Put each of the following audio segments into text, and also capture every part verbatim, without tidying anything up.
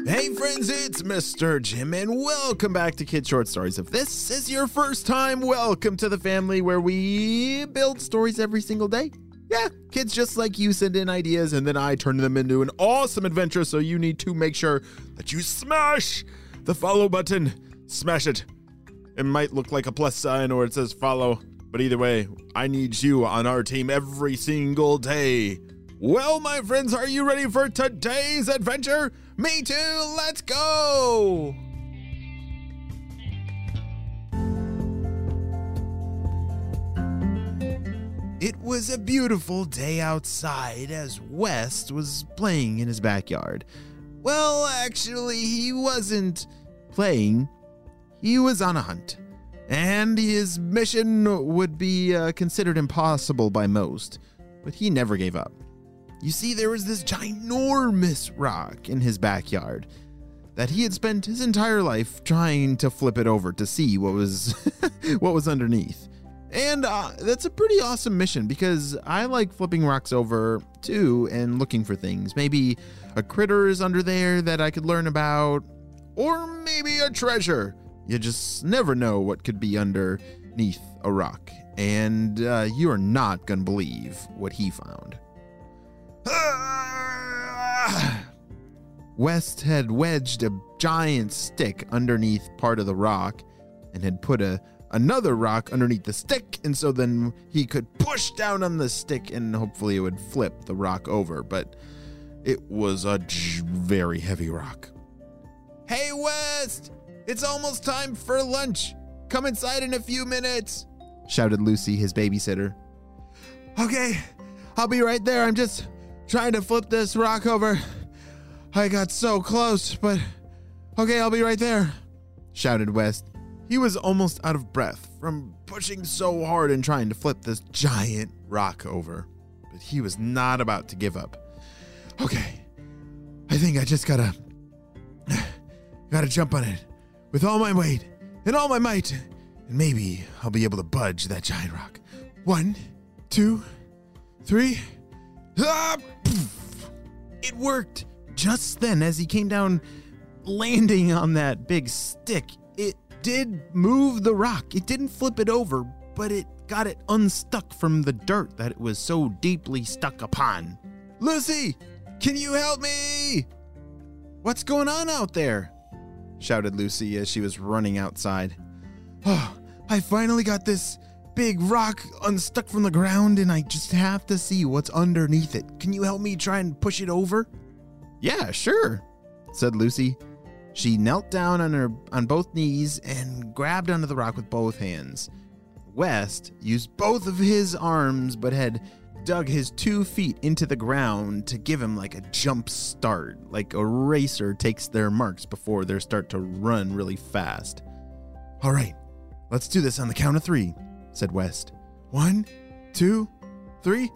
Hey friends, it's Mister Jim, and welcome back to Kid Short Stories. If this is your first time, welcome to the family where we build stories every single day. Yeah, kids just like you send in ideas, and then I turn them into an awesome adventure, so you need to make sure that you smash the follow button. Smash it. It might look like a plus sign or it says follow, but either way, I need you on our team every single day. Well, my friends, are you ready for today's adventure? Me too, let's go! It was a beautiful day outside as West was playing in his backyard. Well, actually, he wasn't playing. He was on a hunt, and his mission would be uh, considered impossible by most, but he never gave up. You see, there was this ginormous rock in his backyard that he had spent his entire life trying to flip it over to see what was what was underneath. And uh, that's a pretty awesome mission because I like flipping rocks over too and looking for things. Maybe a critter is under there that I could learn about, or maybe a treasure. You just never know what could be underneath a rock. And uh, you are not going to believe what he found. West had wedged a giant stick underneath part of the rock and had put a another rock underneath the stick, and so then he could push down on the stick and hopefully it would flip the rock over, but it was a j- very heavy rock. Hey West, it's almost time for lunch. Come inside in a few minutes, shouted Lucy, his babysitter. Okay, I'll be right there. I'm just trying to flip this rock over. I got so close, but okay, I'll be right there, shouted West. He was almost out of breath from pushing so hard and trying to flip this giant rock over, but he was not about to give up. Okay, I think I just gotta, gotta jump on it with all my weight and all my might, and maybe I'll be able to budge that giant rock. One, two, three. Ah, it worked. Just then, as he came down, landing on that big stick, it did move the rock. It didn't flip it over, but it got it unstuck from the dirt that it was so deeply stuck upon. Lucy, can you help me? What's going on out there? Shouted Lucy as she was running outside. Oh, I finally got this big rock unstuck from the ground, and I just have to see what's underneath it. Can you help me try and push it over? Yeah, sure, said Lucy. She knelt down on her on both knees and grabbed onto the rock with both hands. West used both of his arms but had dug his two feet into the ground to give him like a jump start, like a racer takes their marks before they start to run really fast. All right, let's do this on the count of three, said West. One, two, three.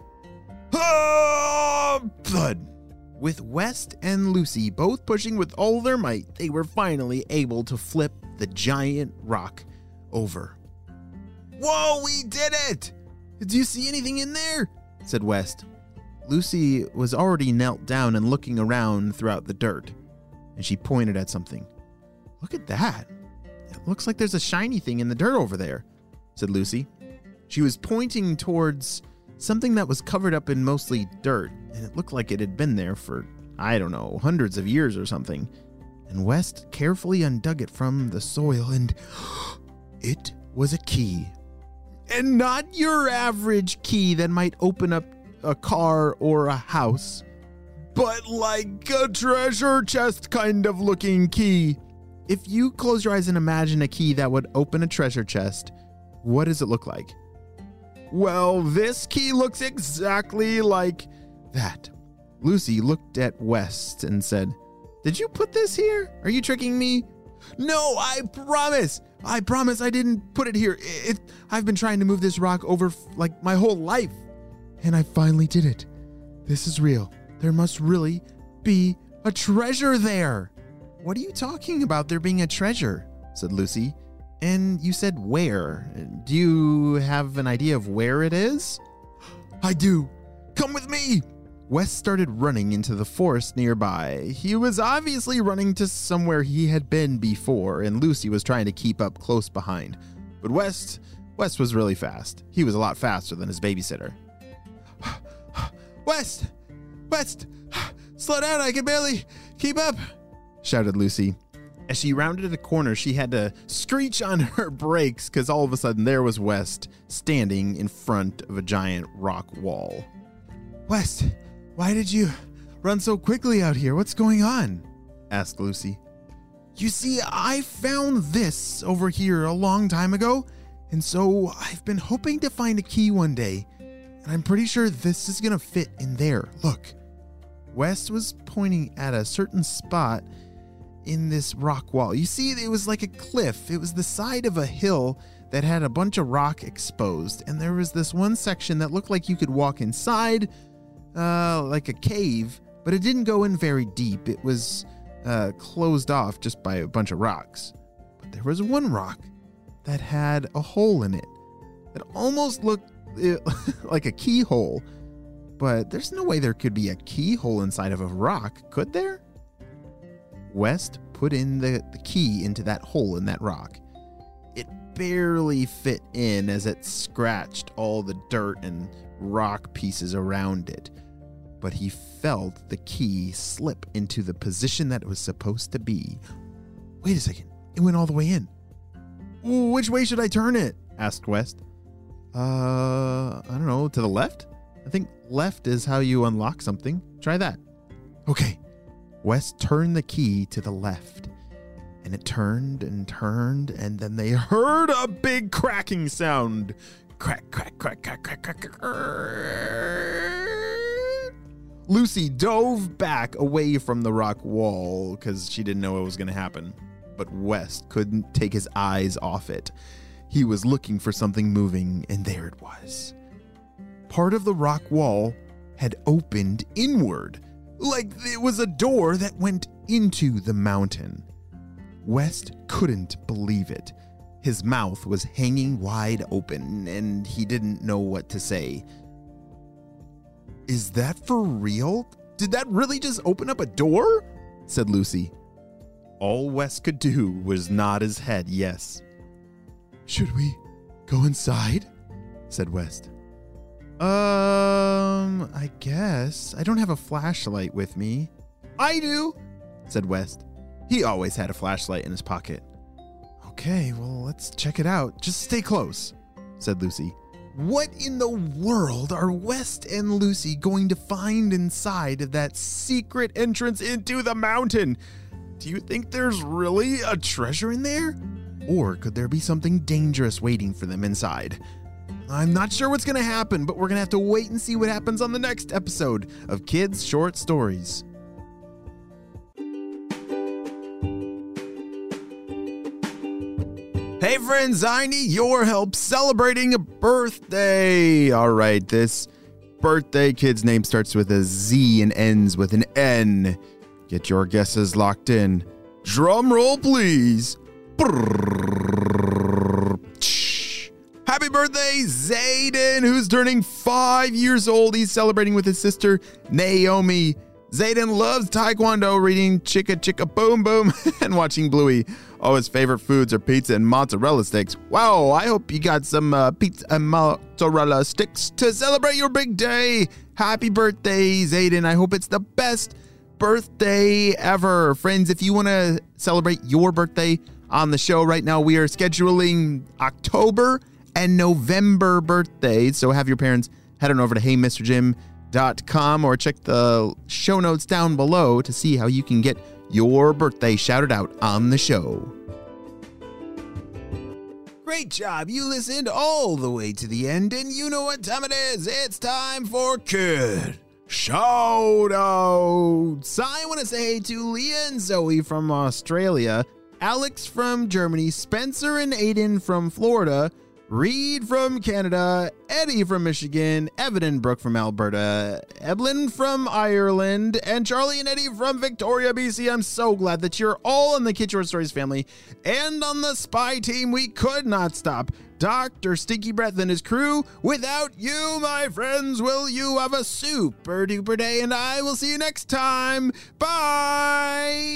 Ah! Thud. With West and Lucy both pushing with all their might, they were finally able to flip the giant rock over. Whoa, we did it! Do you see anything in there? Said West. Lucy was already knelt down and looking around throughout the dirt, and she pointed at something. Look at that. It looks like there's a shiny thing in the dirt over there, said Lucy. She was pointing towards something that was covered up in mostly dirt, and it looked like it had been there for, I don't know, hundreds of years or something. And West carefully undug it from the soil, and it was a key. And not your average key that might open up a car or a house, but like a treasure chest kind of looking key. If you close your eyes and imagine a key that would open a treasure chest, what does it look like? Well, this key looks exactly like that. Lucy looked at West and said, Did you put this here? Are you tricking me? No, I promise. I promise I didn't put it here. It, it, I've been trying to move this rock over f- like my whole life, and I finally did it. This is real. There must really be a treasure there. What are you talking about there being a treasure? Said Lucy. And you said where? Do you have an idea of where it is? I do. Come with me. Wes started running into the forest nearby. He was obviously running to somewhere he had been before, and Lucy was trying to keep up close behind. But Wes, Wes was really fast. He was a lot faster than his babysitter. Wes! Wes! Slow down, I can barely keep up, shouted Lucy. As she rounded a corner, she had to screech on her brakes because all of a sudden there was Wes standing in front of a giant rock wall. Wes, why did you run so quickly out here? What's going on? Asked Lucy. You see, I found this over here a long time ago, and so I've been hoping to find a key one day, and I'm pretty sure this is going to fit in there. Look. Wes was pointing at a certain spot in this rock wall. You see, it was like a cliff. It was the side of a hill that had a bunch of rock exposed, and there was this one section that looked like you could walk inside, uh, like a cave, but it didn't go in very deep. It was uh, closed off just by a bunch of rocks. But there was one rock that had a hole in it that almost looked like a keyhole. But there's no way there could be a keyhole inside of a rock, could there? Wes put in the, the key into that hole in that rock. It barely fit in as it scratched all the dirt and rock pieces around it. But he felt the key slip into the position that it was supposed to be. Wait a second, it went all the way in. Which way should I turn it? Asked Wes. Uh, I don't know, to the left? I think left is how you unlock something. Try that. Okay. Wes turned the key to the left, and it turned and turned, and then they heard a big cracking sound. Crack, crack, crack, crack, crack, crack, crack. Lucy dove back away from the rock wall because she didn't know what was going to happen. But Wes couldn't take his eyes off it. He was looking for something moving, and there it was. Part of the rock wall had opened inward, like it was a door that went into the mountain. Wes couldn't believe it. His mouth was hanging wide open, and he didn't know what to say. Is that for real? Did that really just open up a door? Said Lucy. All Wes could do was nod his head yes. Should we go inside? Said Wes. Um, I guess. I don't have a flashlight with me. I do, said Wes. He always had a flashlight in his pocket. Okay, well, let's check it out. Just stay close, said Lucy. What in the world are Wes and Lucy going to find inside of that secret entrance into the mountain? Do you think there's really a treasure in there? Or could there be something dangerous waiting for them inside? I'm not sure what's going to happen, but we're going to have to wait and see what happens on the next episode of Kids Short Stories. Hey friends, I need your help celebrating a birthday. All right, this birthday kid's name starts with a Z and ends with an N. Get your guesses locked in. Drum roll, please. Happy birthday, Zayden, who's turning five years old. He's celebrating with his sister, Naomi. Zayden loves Taekwondo, reading Chicka Chicka Boom Boom, and watching Bluey. Oh, his favorite foods are pizza and mozzarella sticks. Wow, I hope you got some uh, pizza and mozzarella sticks to celebrate your big day. Happy birthday, Zayden. I hope it's the best birthday ever. Friends, if you want to celebrate your birthday on the show right now, we are scheduling October and November birthdays. So have your parents head on over to hey mister jim dot com or check the show notes down below to see how you can get your birthday shouted out on the show. Great job. You listened all the way to the end, and you know what time it is. It's time for Kid Shout Outs. I want to say hey to Leah and Zoe from Australia, Alex from Germany, Spencer and Aiden from Florida, Reed from Canada, Eddie from Michigan, Evan and Brooke from Alberta, Evelyn from Ireland, and Charlie and Eddie from Victoria, B C. I'm so glad that you're all in the Kid Short Stories family and on the spy team. We could not stop Doctor Stinky Breath and his crew. Without you, my friends, will you have a super duper day? And I will see you next time. Bye.